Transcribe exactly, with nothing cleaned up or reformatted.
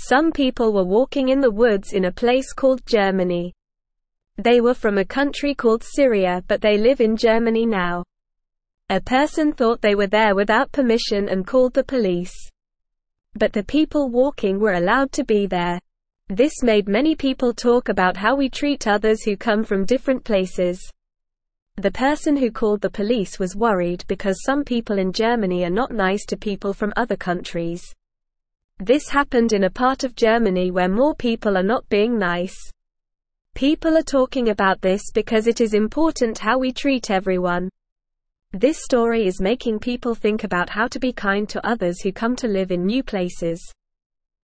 Some people were walking in the woods in a place called Germany. They were from a country called Syria, but they live in Germany now. A person thought they were there without permission and called the police. But the people walking were allowed to be there. This made many people talk about how we treat others who come from different places. The person who called the police was worried because some people in Germany are not nice to people from other countries. This happened in a part of Germany where more people are not being nice. People are talking about this because it is important how we treat everyone. This story is making people think about how to be kind to others who come to live in new places.